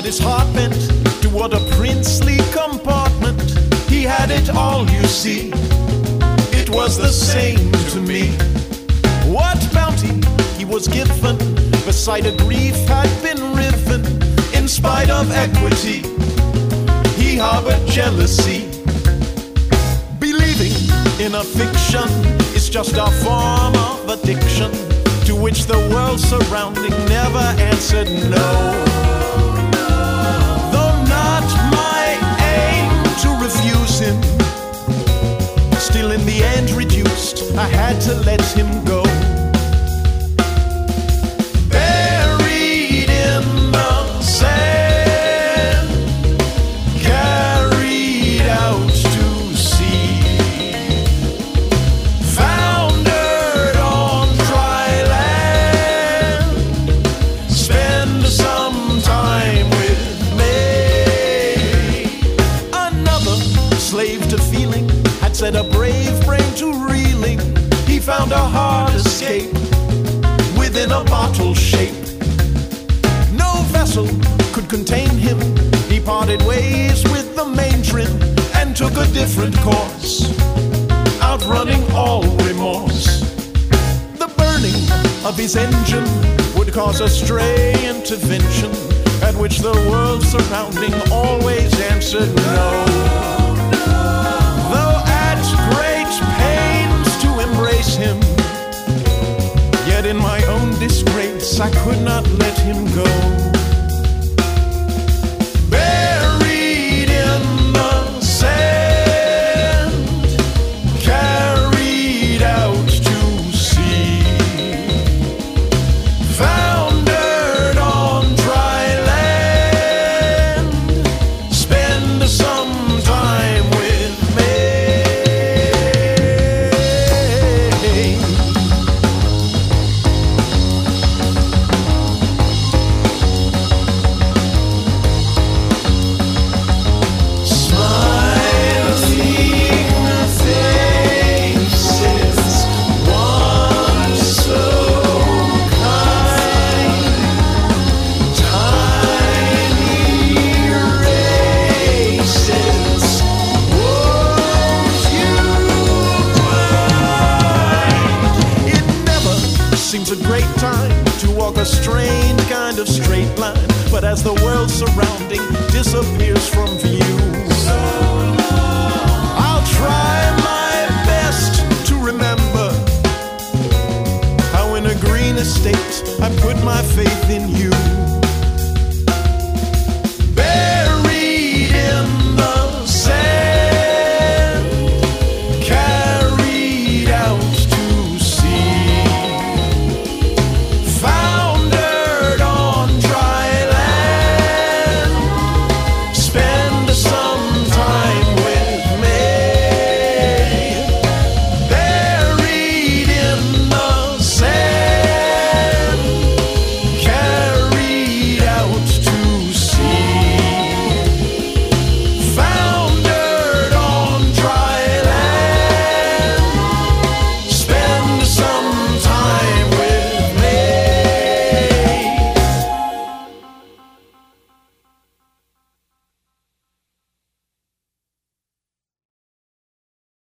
his heart bent toward a princely compartment. He had it all, you see. It was the same to me. What bounty he was given, beside a grief had been riven. In spite of equity, he harbored jealousy. Believing in a fiction is just a form of addiction, to which the world surrounding never answered no. Though not my aim to refuse him, still in the end reduced, I had to let him go. Buried in the sand, carried out to sea, foundered on dry land, spend some time with me. Another slave to feeling had set a brave brain to reeling. He found a hard escape within a bottle shape. No vessel could contain him. He parted ways with the main trim and took a different course, outrunning all remorse. The burning of his engine would cause a stray intervention, at which the world surrounding always answered no. Though at great pains to embrace him, yet in my own disgrace I could not let him go. Buried in the sand, carried out to sea, foundered on dry land, spend some time with me. Seems a great time to walk a strange kind of straight line, but as the world surrounding disappears from view, I'll try my best to remember how in a green estate I put my faith in you.